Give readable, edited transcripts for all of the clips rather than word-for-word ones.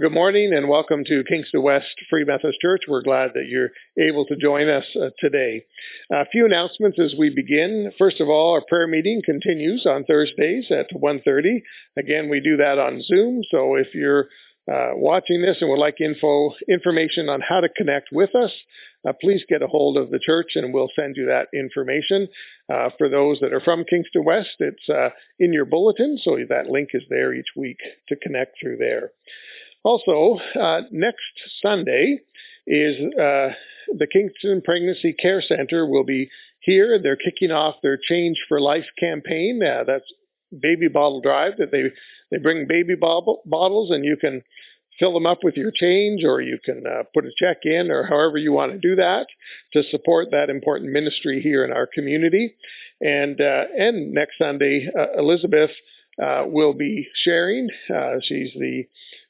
good morning and welcome to Kingston West Free Methodist Church. We're glad that you're able to join us today. A few announcements as we begin. First of all, our prayer meeting continues on Thursdays at 1:30. Again, we do that on Zoom, so if you're watching this and would like information on how to connect with us, please get a hold of the church and we'll send you that information. For those that are from Kingston West, it's in your bulletin, so that link is there each week to connect through there. Also, next Sunday is the Kingston Pregnancy Care Center will be here. They're kicking off their Change for Life campaign. That's baby bottle drive that they bring baby bottles and you can fill them up with your change, or you can put a check in, or however you want to do that to support that important ministry here in our community. And next Sunday, Elizabeth will be sharing. She's the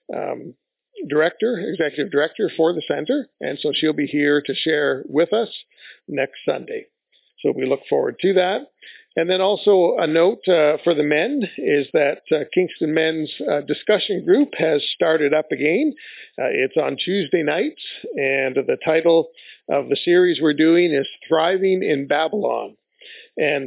executive director for the center, and so she'll be here to share with us next Sunday. So we look forward to that. And then also a note for the men is that Kingston Men's discussion group has started up again. It's on Tuesday nights, and the title of the series we're doing is Thriving in Babylon. And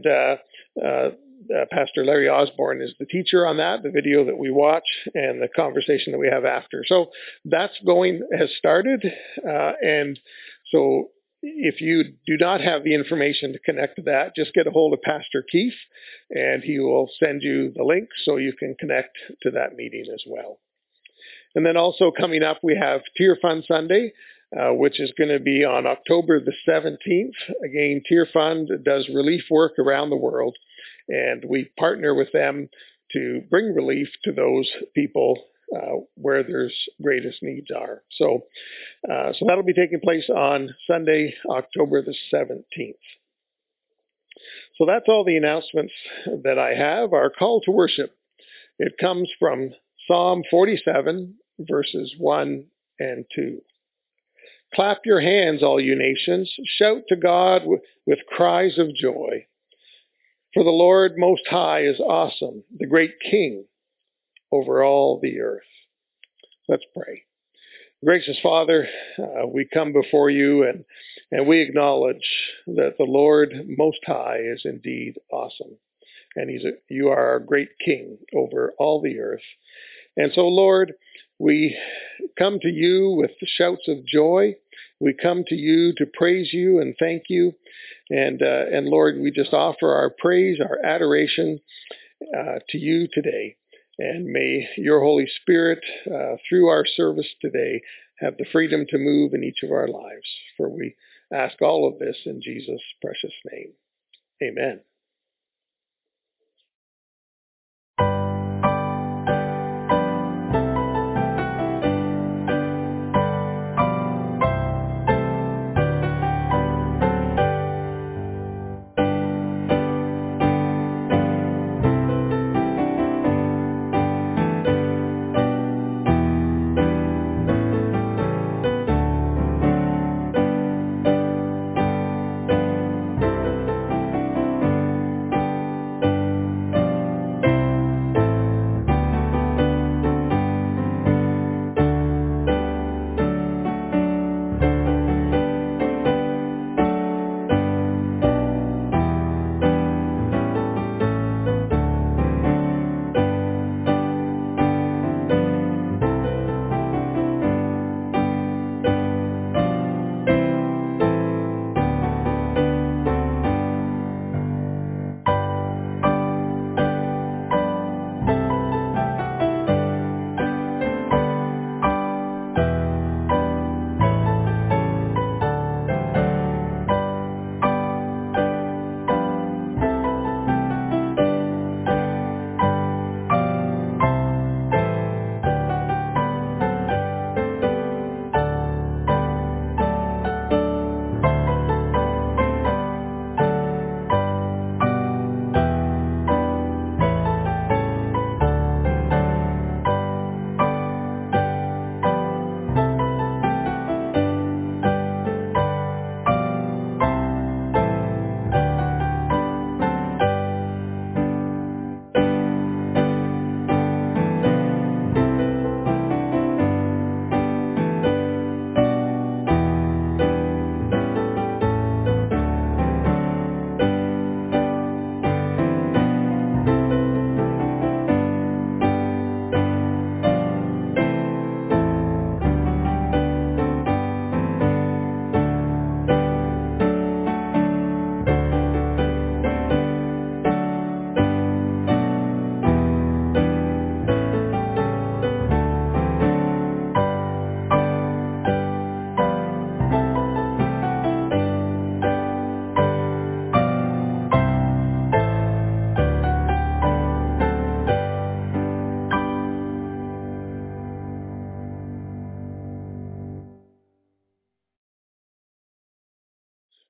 Pastor Larry Osborne is the teacher on that, the video that we watch and the conversation that we have after. So that's has started. And so if you do not have the information to connect to that, just get a hold of Pastor Keith and he will send you the link so you can connect to that meeting as well. And then also coming up, we have Tear Fund Sunday, which is going to be on October the 17th. Again, Tear Fund does relief work around the world, and we partner with them to bring relief to those people where there's greatest needs are. So that'll be taking place on Sunday, October the 17th. So that's all the announcements that I have. Our call to worship, it comes from Psalm 47, verses 1 and 2. Clap your hands, all you nations. Shout to God with cries of joy. For the Lord Most High is awesome, the great King over all the earth. Let's pray. Gracious Father, we come before you and we acknowledge that the Lord Most High is indeed awesome. And you are our great King over all the earth. And so, Lord, we come to you with the shouts of joy. We come to you to praise you and thank you. And Lord, we just offer our praise, our adoration to you today. And may your Holy Spirit, through our service today, have the freedom to move in each of our lives. For we ask all of this in Jesus' precious name. Amen.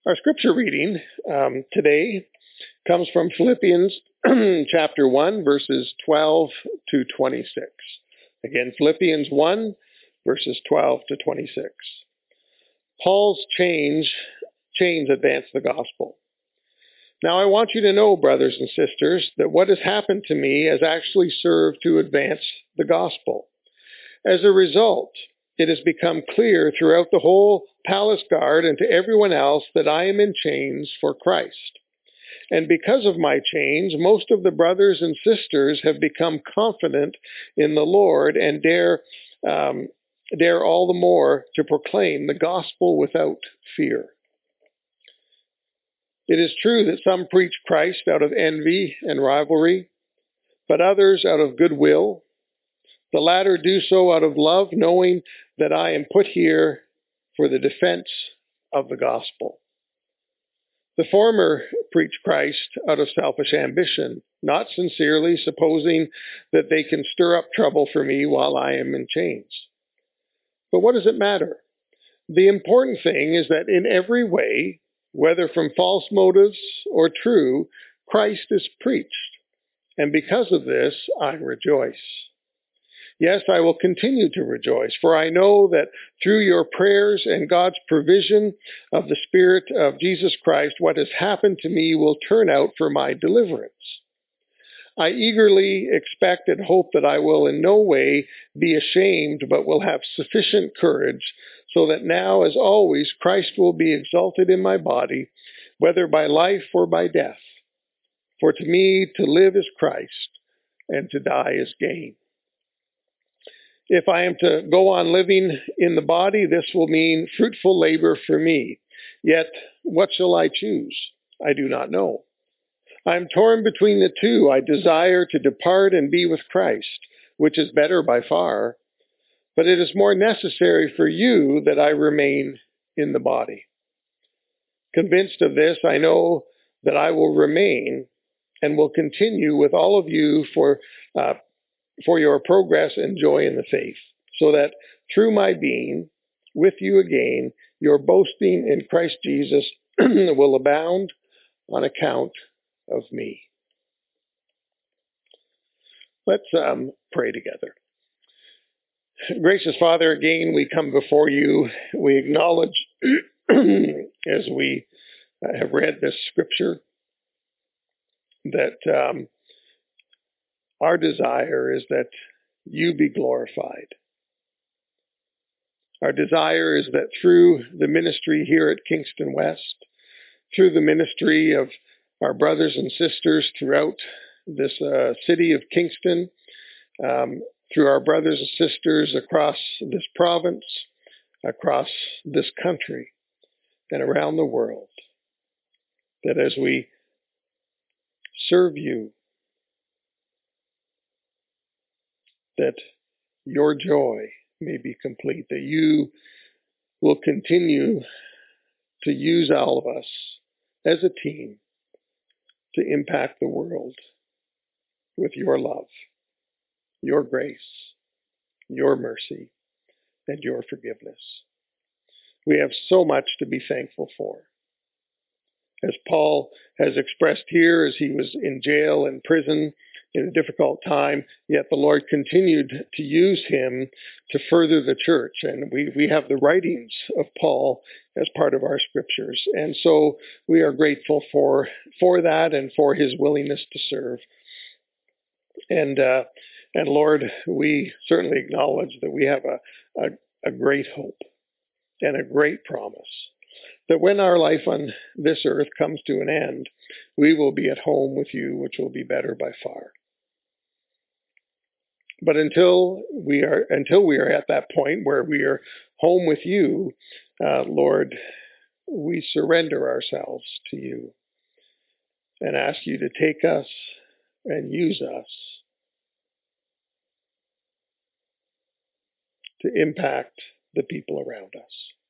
Our scripture reading today comes from Philippians chapter 1, verses 12 to 26. Again, Philippians 1, verses 12 to 26. Paul's chains advance the gospel. Now I want you to know, brothers and sisters, that what has happened to me has actually served to advance the gospel. As a result, it has become clear throughout the whole palace guard and to everyone else that I am in chains for Christ. And because of my chains, most of the brothers and sisters have become confident in the Lord and dare all the more to proclaim the gospel without fear. It is true that some preach Christ out of envy and rivalry, but others out of goodwill. The latter do so out of love, knowing that I am put here for the defense of the gospel. The former preach Christ out of selfish ambition, not sincerely, supposing that they can stir up trouble for me while I am in chains. But what does it matter? The important thing is that in every way, whether from false motives or true, Christ is preached, and because of this I rejoice. Yes, I will continue to rejoice, for I know that through your prayers and God's provision of the Spirit of Jesus Christ, what has happened to me will turn out for my deliverance. I eagerly expect and hope that I will in no way be ashamed, but will have sufficient courage, so that now, as always, Christ will be exalted in my body, whether by life or by death. For to me, to live is Christ, and to die is gain. If I am to go on living in the body, this will mean fruitful labor for me. Yet, what shall I choose? I do not know. I am torn between the two. I desire to depart and be with Christ, which is better by far. But it is more necessary for you that I remain in the body. Convinced of this, I know that I will remain and will continue with all of you for your progress and joy in the faith, so that through my being with you again, your boasting in Christ Jesus will abound on account of me. Let's pray together. Gracious Father, again, we come before you. We acknowledge, as we have read this scripture, that our desire is that you be glorified. Our desire is that through the ministry here at Kingston West, through the ministry of our brothers and sisters throughout this city of Kingston, through our brothers and sisters across this province, across this country, and around the world, that as we serve you, that your joy may be complete, that you will continue to use all of us as a team to impact the world with your love, your grace, your mercy, and your forgiveness. We have so much to be thankful for. As Paul has expressed here, as he was in jail and prison in a difficult time, yet the Lord continued to use him to further the church. And we have the writings of Paul as part of our scriptures. And so we are grateful for that and for his willingness to serve. And Lord, we certainly acknowledge that we have a great hope and a great promise that when our life on this earth comes to an end, we will be at home with you, which will be better by far. But until we are at that point where we are home with you, Lord, we surrender ourselves to you and ask you to take us and use us to impact the people around us.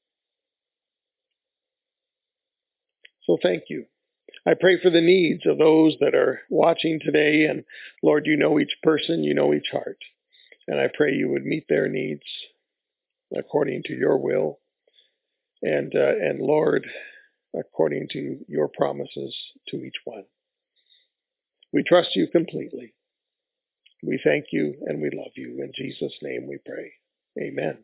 So thank you. I pray for the needs of those that are watching today. And Lord, you know each person, you know each heart. And I pray you would meet their needs according to your will. And Lord, according to your promises to each one. We trust you completely. We thank you and we love you. In Jesus' name we pray. Amen.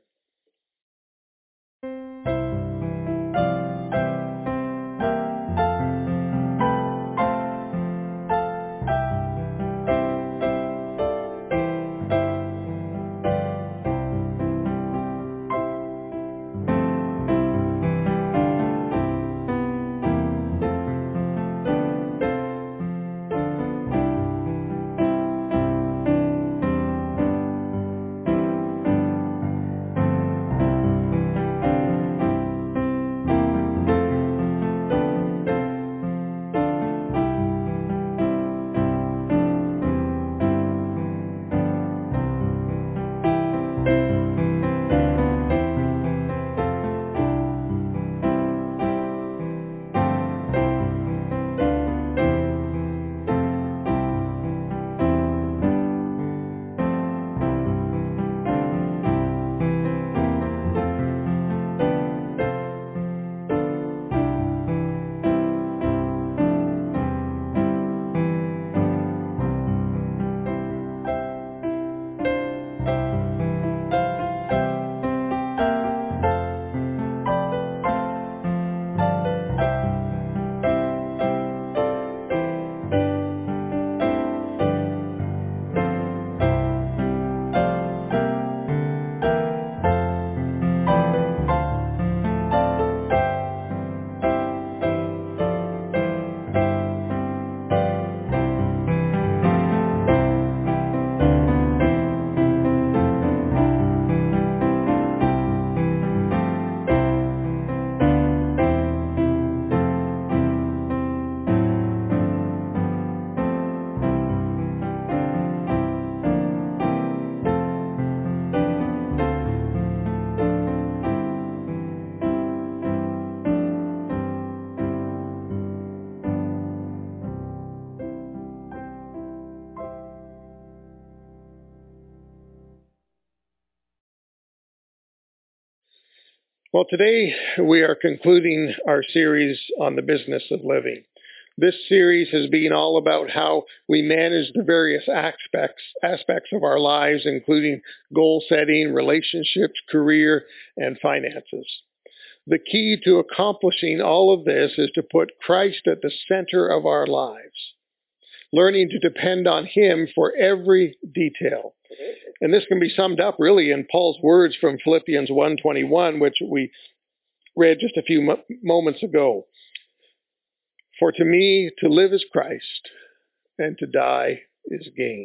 Well, today we are concluding our series on the business of living. This series has been all about how we manage the various aspects of our lives, including goal setting, relationships, career, and finances. The key to accomplishing all of this is to put Christ at the center of our lives, learning to depend on Him for every detail. And this can be summed up really in Paul's words from Philippians 1:21, which we read just a few moments ago. For to me, to live is Christ, and to die is gain.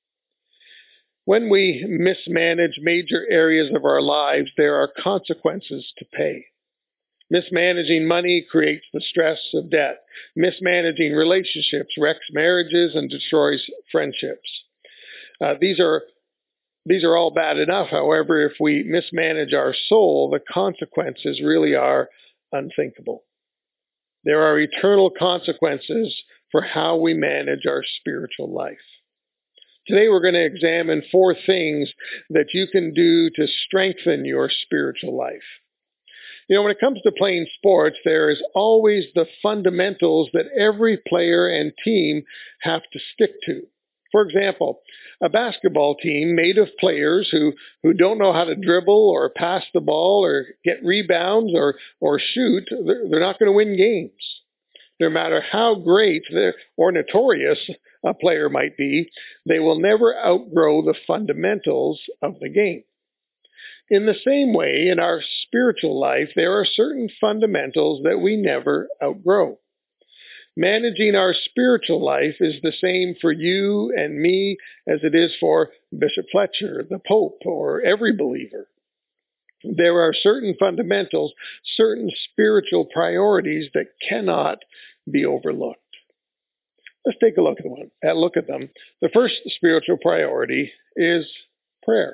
When we mismanage major areas of our lives, there are consequences to pay. Mismanaging money creates the stress of debt. Mismanaging relationships wrecks marriages and destroys friendships. These are all bad enough. However, if we mismanage our soul, the consequences really are unthinkable. There are eternal consequences for how we manage our spiritual life. Today we're going to examine 4 things that you can do to strengthen your spiritual life. You know, when it comes to playing sports, there is always the fundamentals that every player and team have to stick to. For example, a basketball team made of players who don't know how to dribble or pass the ball or get rebounds or shoot, they're not going to win games. No matter how great or notorious a player might be, they will never outgrow the fundamentals of the game. In the same way, in our spiritual life, there are certain fundamentals that we never outgrow. Managing our spiritual life is the same for you and me as it is for Bishop Fletcher, the Pope, or every believer. There are certain fundamentals, certain spiritual priorities that cannot be overlooked. Let's take a look at them. The first spiritual priority is prayer.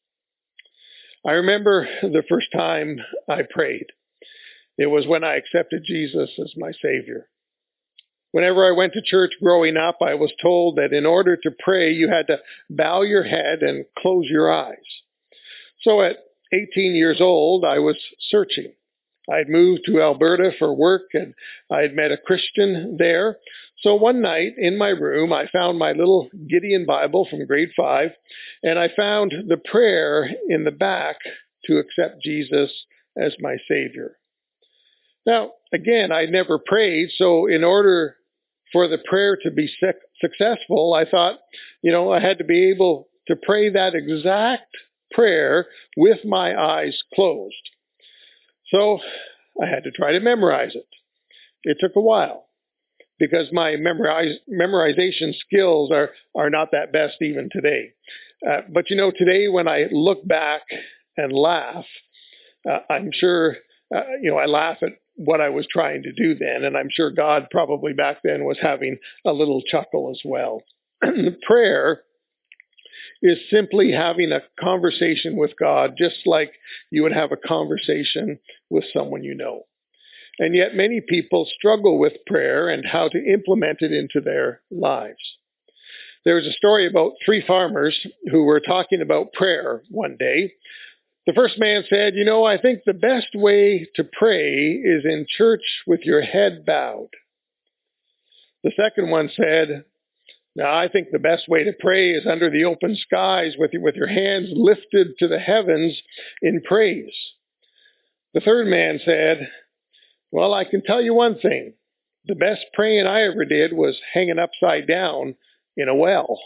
I remember the first time I prayed. It was when I accepted Jesus as my Savior. Whenever I went to church growing up, I was told that in order to pray, you had to bow your head and close your eyes. So at 18 years old, I was searching. I had moved to Alberta for work, and I had met a Christian there. So one night in my room, I found my little Gideon Bible from grade 5, and I found the prayer in the back to accept Jesus as my Savior. Now, again, I never prayed, so in order for the prayer to be successful, I thought, I had to be able to pray that exact prayer with my eyes closed. So I had to try to memorize it. It took a while because my memorization skills are not that best even today. But today when I look back and laugh, I'm sure, I laugh at what I was trying to do then, and I'm sure God probably back then was having a little chuckle as well. Prayer is simply having a conversation with God, just like you would have a conversation with someone you know. And yet many people struggle with prayer and how to implement it into their lives. There's a story about 3 farmers who were talking about prayer one day. The first man said, I think the best way to pray is in church with your head bowed. The second one said, now, I think the best way to pray is under the open skies with your hands lifted to the heavens in praise. The third man said, well, I can tell you one thing. The best praying I ever did was hanging upside down in a well.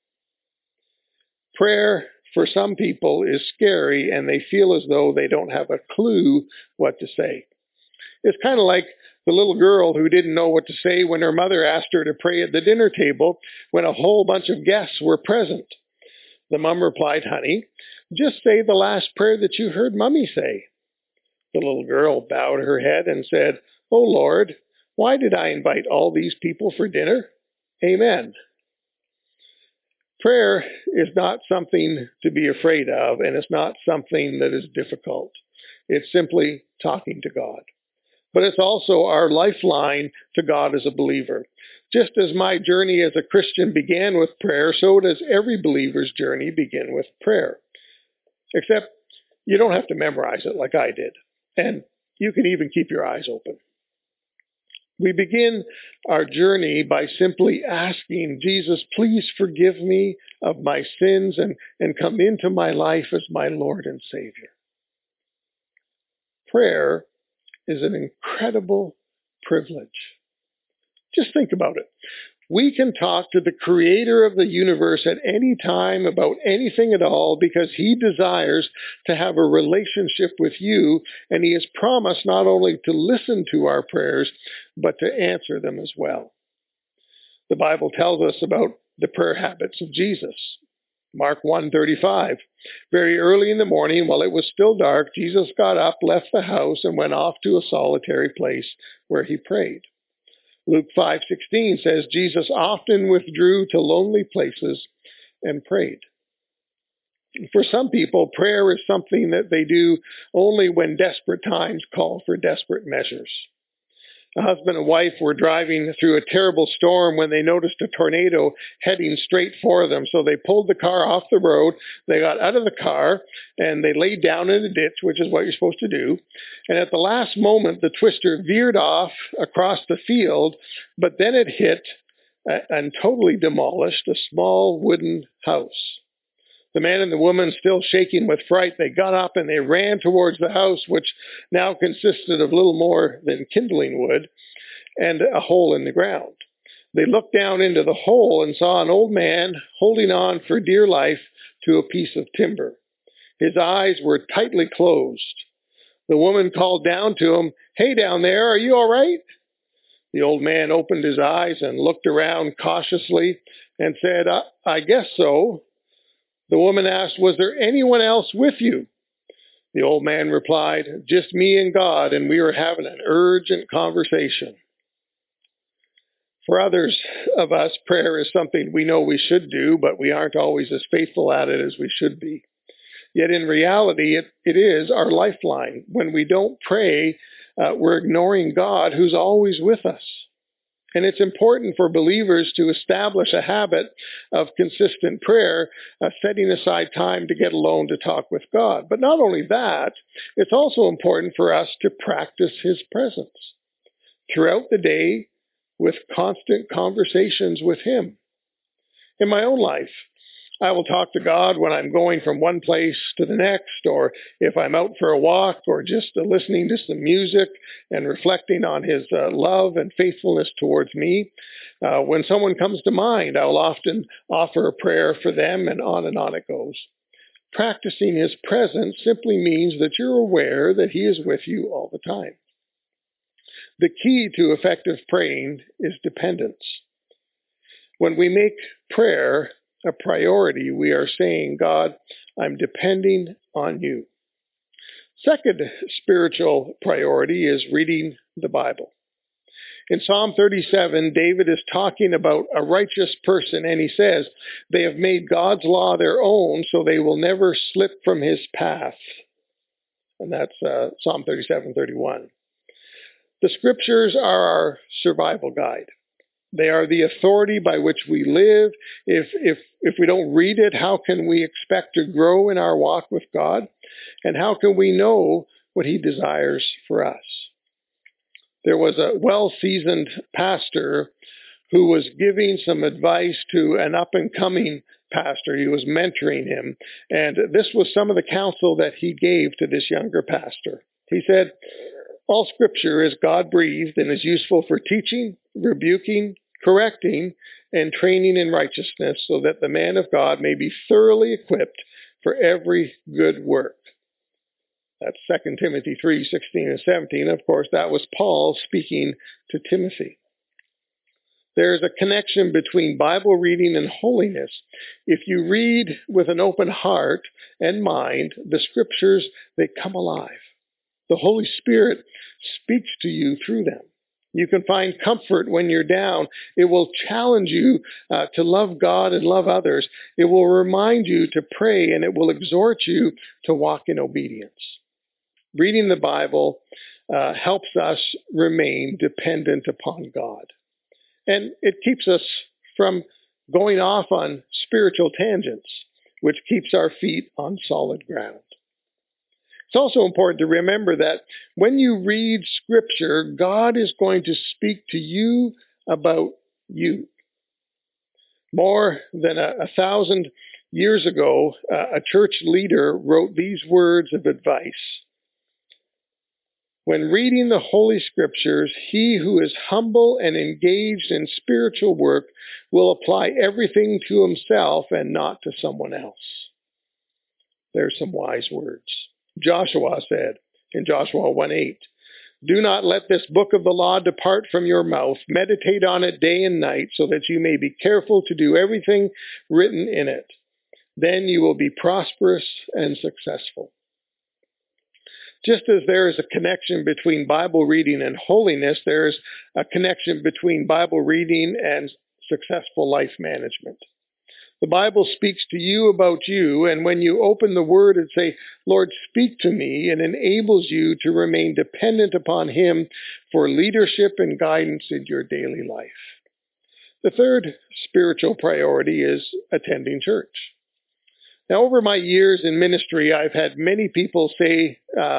Prayer for some people is scary, and they feel as though they don't have a clue what to say. It's kind of like the little girl who didn't know what to say when her mother asked her to pray at the dinner table when a whole bunch of guests were present. The mom replied, honey, just say the last prayer that you heard Mommy say. The little girl bowed her head and said, oh Lord, why did I invite all these people for dinner? Amen. Prayer is not something to be afraid of, and it's not something that is difficult. It's simply talking to God. But it's also our lifeline to God as a believer. Just as my journey as a Christian began with prayer, so does every believer's journey begin with prayer. Except you don't have to memorize it like I did. And you can even keep your eyes open. We begin our journey by simply asking, Jesus, please forgive me of my sins and come into my life as my Lord and Savior. Prayer is an incredible privilege. Just think about it. We can talk to the creator of the universe at any time about anything at all because he desires to have a relationship with you, and he has promised not only to listen to our prayers, but to answer them as well. The Bible tells us about the prayer habits of Jesus. Mark 1:35. Very early in the morning, while it was still dark, Jesus got up, left the house, and went off to a solitary place where he prayed. Luke 5:16 says Jesus often withdrew to lonely places and prayed. For some people, prayer is something that they do only when desperate times call for desperate measures. A husband and wife were driving through a terrible storm when they noticed a tornado heading straight for them. So they pulled the car off the road, they got out of the car, and they laid down in a ditch, which is what you're supposed to do. And at the last moment, the twister veered off across the field, but then it hit and totally demolished a small wooden house. The man and the woman, still shaking with fright, they got up and they ran towards the house, which now consisted of little more than kindling wood and a hole in the ground. They looked down into the hole and saw an old man holding on for dear life to a piece of timber. His eyes were tightly closed. The woman called down to him, "Hey, down there, are you all right?" The old man opened his eyes and looked around cautiously and said, I guess so." The woman asked, "Was there anyone else with you?" The old man replied, "Just me and God, and we were having an urgent conversation." For others of us, prayer is something we know we should do, but we aren't always as faithful at it as we should be. Yet in reality, it is our lifeline. When we don't pray, we're ignoring God who's always with us. And it's important for believers to establish a habit of consistent prayer, setting aside time to get alone to talk with God. But not only that, it's also important for us to practice His presence throughout the day with constant conversations with Him. In my own life, I will talk to God when I'm going from one place to the next, or if I'm out for a walk, or just listening to some music and reflecting on His love and faithfulness towards me. When someone comes to mind, I'll often offer a prayer for them, and on it goes. Practicing His presence simply means that you're aware that He is with you all the time. The key to effective praying is dependence. When we make prayer a priority, we are saying, God, I'm depending on you. Second spiritual priority is reading the Bible. In Psalm 37, David is talking about a righteous person, and he says, they have made God's law their own, so they will never slip from His path. And that's Psalm 37:31. The Scriptures are our survival guide. They are the authority by which we live. If we don't read it, how can we expect to grow in our walk with God? And how can we know what He desires for us? There was a well-seasoned pastor who was giving some advice to an up-and-coming pastor. He was mentoring him. And this was some of the counsel that he gave to this younger pastor. He said, all Scripture is God-breathed and is useful for teaching, rebuking, correcting, and training in righteousness, so that the man of God may be thoroughly equipped for every good work. That's 2 Timothy 3:16 and 17. Of course, that was Paul speaking to Timothy. There's a connection between Bible reading and holiness. If you read with an open heart and mind, the Scriptures, they come alive. The Holy Spirit speaks to you through them. You can find comfort when you're down. It will challenge you to love God and love others. It will remind you to pray, and it will exhort you to walk in obedience. Reading the Bible helps us remain dependent upon God. And it keeps us from going off on spiritual tangents, which keeps our feet on solid ground. It's also important to remember that when you read Scripture, God is going to speak to you about you. More than 1,000 years ago, a church leader wrote these words of advice. When reading the Holy Scriptures, he who is humble and engaged in spiritual work will apply everything to himself and not to someone else. There's some wise words. Joshua said in Joshua 1:8, do not let this book of the law depart from your mouth. Meditate on it day and night so that you may be careful to do everything written in it. Then you will be prosperous and successful. Just as there is a connection between Bible reading and holiness, there is a connection between Bible reading and successful life management. The Bible speaks to you about you, and when you open the Word and say, Lord, speak to me, it enables you to remain dependent upon Him for leadership and guidance in your daily life. The third spiritual priority is attending church. Now, over my years in ministry, I've had many people say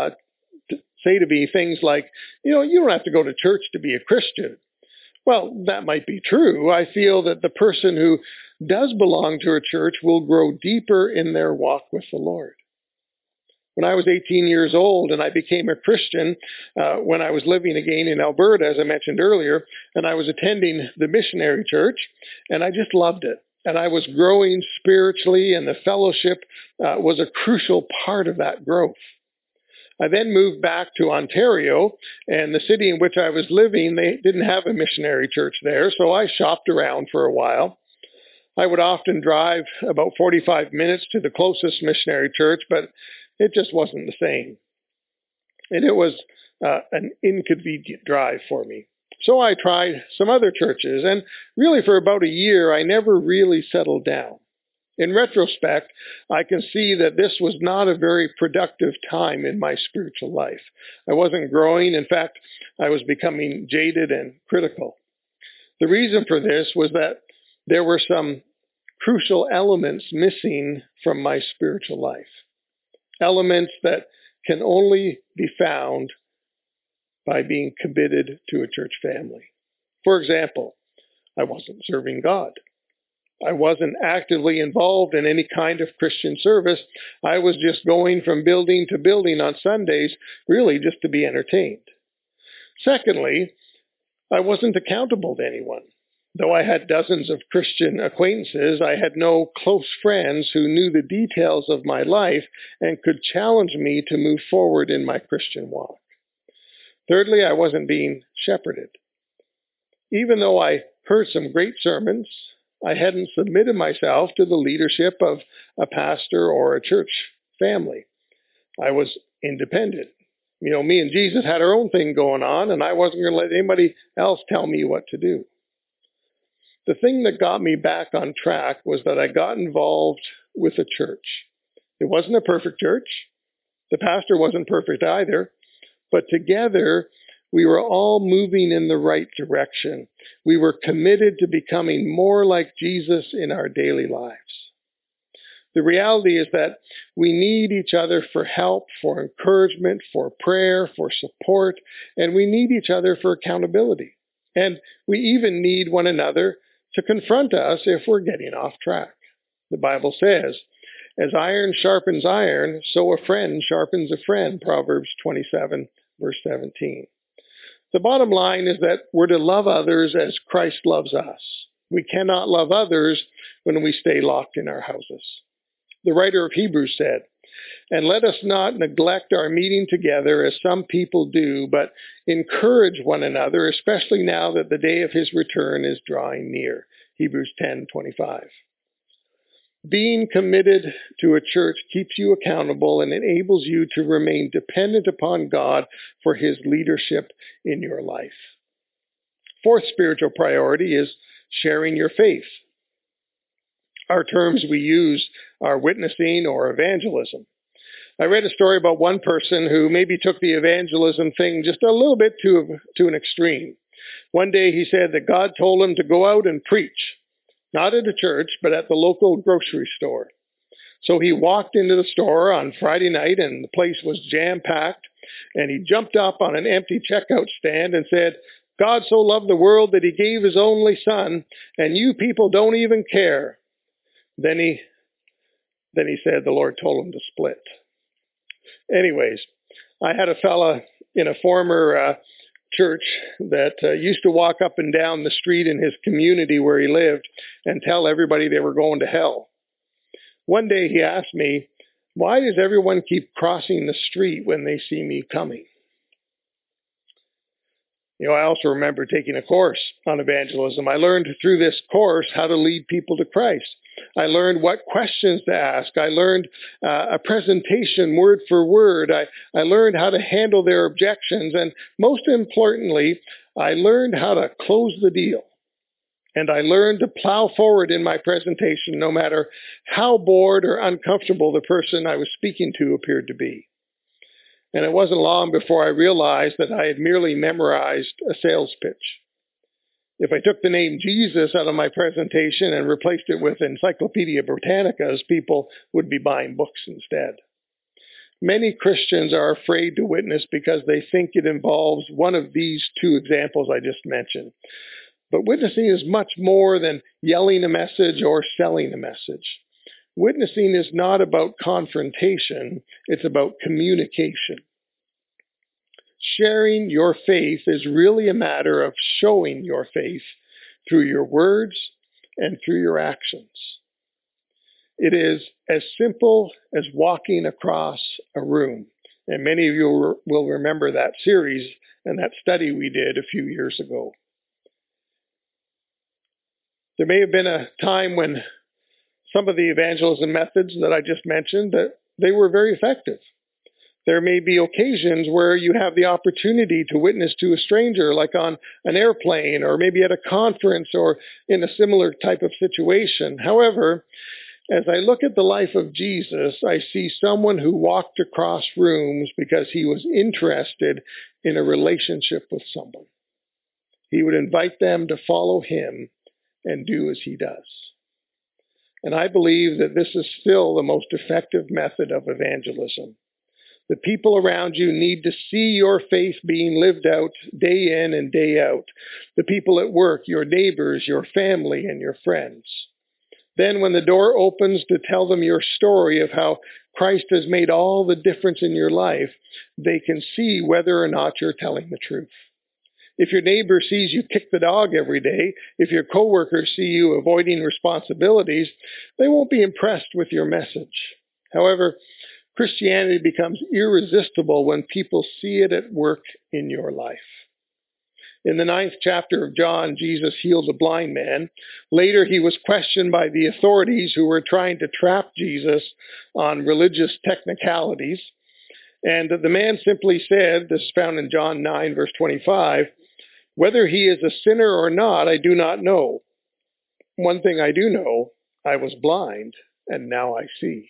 to me things like, you don't have to go to church to be a Christian. Well, that might be true. I feel that the person who does belong to a church will grow deeper in their walk with the Lord. When I was 18 years old and I became a Christian, when I was living again in Alberta, as I mentioned earlier, and I was attending the missionary church, and I just loved it. And I was growing spiritually, and the fellowship was a crucial part of that growth. I then moved back to Ontario, and the city in which I was living, they didn't have a missionary church there, so I shopped around for a while. I would often drive about 45 minutes to the closest missionary church, but it just wasn't the same. And it was an inconvenient drive for me. So I tried some other churches, and really for about a year, I never really settled down. In retrospect, I can see that this was not a very productive time in my spiritual life. I wasn't growing. In fact, I was becoming jaded and critical. The reason for this was that there were some crucial elements missing from my spiritual life. Elements that can only be found by being committed to a church family. For example, I wasn't serving God. I wasn't actively involved in any kind of Christian service. I was just going from building to building on Sundays, really just to be entertained. Secondly, I wasn't accountable to anyone. Though I had dozens of Christian acquaintances, I had no close friends who knew the details of my life and could challenge me to move forward in my Christian walk. Thirdly, I wasn't being shepherded. Even though I heard some great sermons, I hadn't submitted myself to the leadership of a pastor or a church family. I was independent. Me and Jesus had our own thing going on, and I wasn't going to let anybody else tell me what to do. The thing that got me back on track was that I got involved with a church. It wasn't a perfect church. The pastor wasn't perfect either. But together, we were all moving in the right direction. We were committed to becoming more like Jesus in our daily lives. The reality is that we need each other for help, for encouragement, for prayer, for support, and we need each other for accountability. And we even need one another to confront us if we're getting off track. The Bible says, as iron sharpens iron, so a friend sharpens a friend, Proverbs 27, verse 17. The bottom line is that we're to love others as Christ loves us. We cannot love others when we stay locked in our houses. The writer of Hebrews said, and let us not neglect our meeting together as some people do, but encourage one another, especially now that the day of his return is drawing near. Hebrews 10:25. Being committed to a church keeps you accountable and enables you to remain dependent upon God for his leadership in your life. Fourth spiritual priority is sharing your faith. Our terms we use are witnessing or evangelism. I read a story about one person who maybe took the evangelism thing just a little bit to an extreme. One day he said that God told him to go out and preach, not at a church, but at the local grocery store. So he walked into the store on Friday night and the place was jam-packed, and he jumped up on an empty checkout stand and said, God so loved the world that he gave his only son, and you people don't even care. Then he said the Lord told him to split. Anyways, I had a fella in a former church that used to walk up and down the street in his community where he lived and tell everybody they were going to hell. One day he asked me, why does everyone keep crossing the street when they see me coming? I also remember taking a course on evangelism. I learned through this course how to lead people to Christ. I learned what questions to ask. I learned a presentation word for word. I learned how to handle their objections. And most importantly, I learned how to close the deal. And I learned to plow forward in my presentation no matter how bored or uncomfortable the person I was speaking to appeared to be. And it wasn't long before I realized that I had merely memorized a sales pitch. If I took the name Jesus out of my presentation and replaced it with Encyclopedia Britannica's, people would be buying books instead. Many Christians are afraid to witness because they think it involves one of these two examples I just mentioned. But witnessing is much more than yelling a message or selling a message. Witnessing is not about confrontation, it's about communication. Sharing your faith is really a matter of showing your faith through your words and through your actions. It is as simple as walking across a room. And many of you will remember that series and that study we did a few years ago. There may have been a time when some of the evangelism methods that I just mentioned, that they were very effective. There may be occasions where you have the opportunity to witness to a stranger, like on an airplane or maybe at a conference or in a similar type of situation. However, as I look at the life of Jesus, I see someone who walked across rooms because he was interested in a relationship with someone. He would invite them to follow him and do as he does. And I believe that this is still the most effective method of evangelism. The people around you need to see your faith being lived out day in and day out. The people at work, your neighbors, your family, and your friends. Then when the door opens to tell them your story of how Christ has made all the difference in your life, they can see whether or not you're telling the truth. If your neighbor sees you kick the dog every day, if your coworkers see you avoiding responsibilities, they won't be impressed with your message. However, Christianity becomes irresistible when people see it at work in your life. In the 9th chapter of John, Jesus healed a blind man. Later, he was questioned by the authorities who were trying to trap Jesus on religious technicalities. And the man simply said, this is found in John 9, verse 25, "Whether he is a sinner or not, I do not know. One thing I do know, I was blind, and now I see."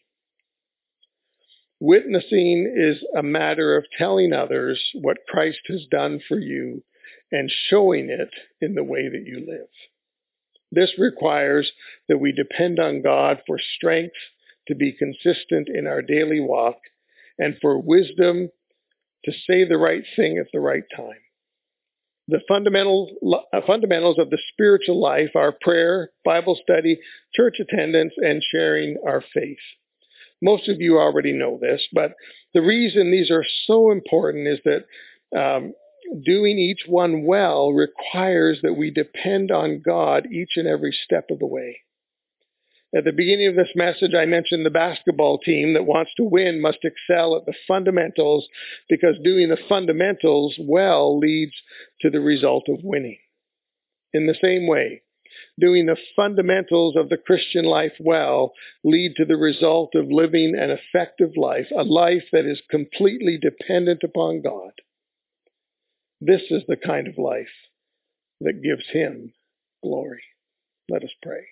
Witnessing is a matter of telling others what Christ has done for you and showing it in the way that you live. This requires that we depend on God for strength to be consistent in our daily walk and for wisdom to say the right thing at the right time. The fundamentals of the spiritual life are prayer, Bible study, church attendance, and sharing our faith. Most of you already know this, but the reason these are so important is that doing each one well requires that we depend on God each and every step of the way. At the beginning of this message, I mentioned the basketball team that wants to win must excel at the fundamentals because doing the fundamentals well leads to the result of winning. In the same way, doing the fundamentals of the Christian life well lead to the result of living an effective life, a life that is completely dependent upon God. This is the kind of life that gives him glory. Let us pray.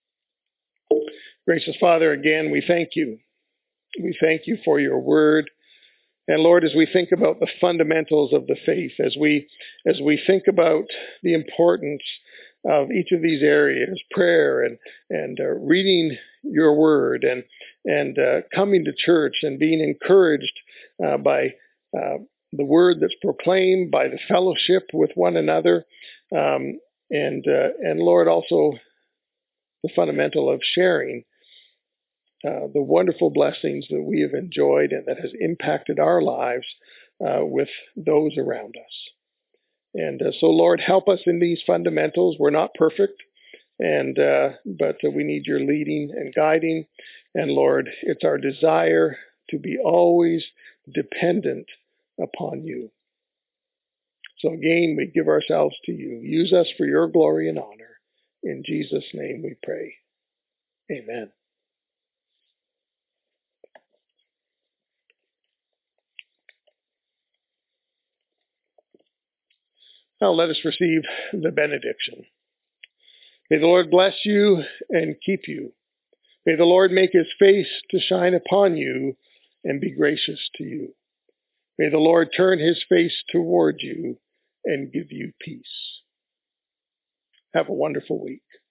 Gracious Father, again, we thank you. We thank you for your word. And Lord, as we think about the fundamentals of the faith, as we think about the importance of each of these areas, prayer and reading your word and coming to church and being encouraged by the word that's proclaimed, by the fellowship with one another, and Lord, also the fundamental of sharing the wonderful blessings that we have enjoyed and that has impacted our lives with those around us. And so, Lord, help us in these fundamentals. We're not perfect, but we need your leading and guiding. And Lord, it's our desire to be always dependent upon you. So again, we give ourselves to you. Use us for your glory and honor. In Jesus' name we pray. Amen. Now let us receive the benediction. May the Lord bless you and keep you. May the Lord make his face to shine upon you and be gracious to you. May the Lord turn his face toward you and give you peace. Have a wonderful week.